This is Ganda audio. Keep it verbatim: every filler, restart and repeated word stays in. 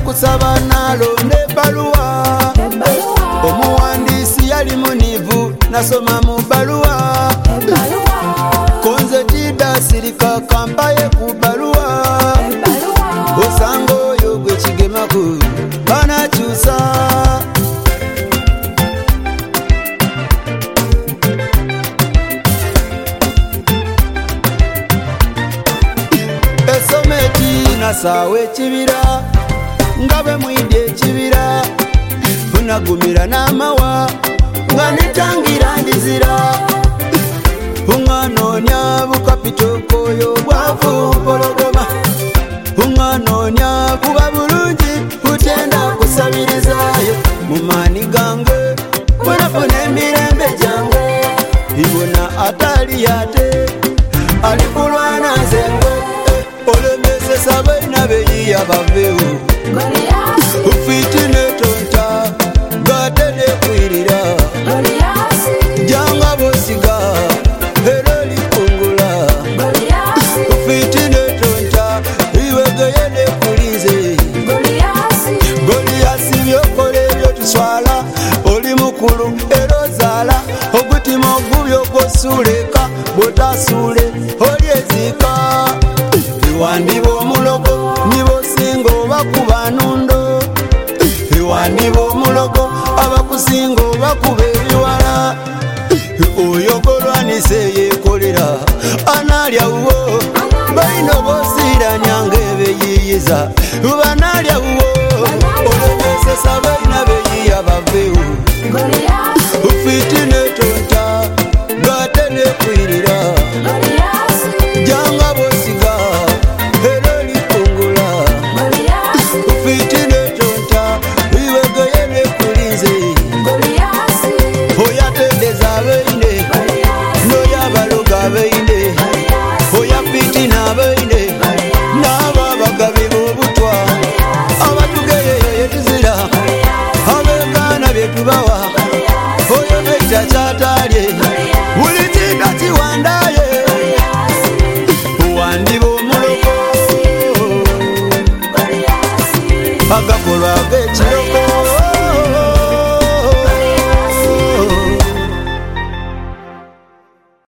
kusaba nalonda ebbaluwa omuwandiisi yali munivu nasoma mu bbaluwa konze tida sirika kampaye ku bbaluwa osanga oyo gwe kigemaku banakyusa esometi nasaawa ekibira nga bwe mwidde ekibira bunagumira n'amawa nga netangira ndizira unganoonya bukapito koyo bwavu mpologoma unganoonya kuba bulungi kutenda kusabirizayo mu maani gange bwenafuna emirembe gyange ibona atali yate alikulwana nzengo olemesesa baina beyiya bavewo ufiti netonta gatene kwirira janga bosiga ero likungula ufiti netonta iwegeyene kulize Goliyasi byokole ebyo tuswala oli mukulu ero zaala ogutima ogubyo gwosuuleka bwotasuule oli ezika iwandiba omulogo nibosinga obakuba nundo iwandiba omulogo abakusinga obakuba ebiwala oyo golwanise yekolera analyawo balina obosiiranyanga ebeyiyiza banalyawo olwesesa balina beyiya bavewo ufiti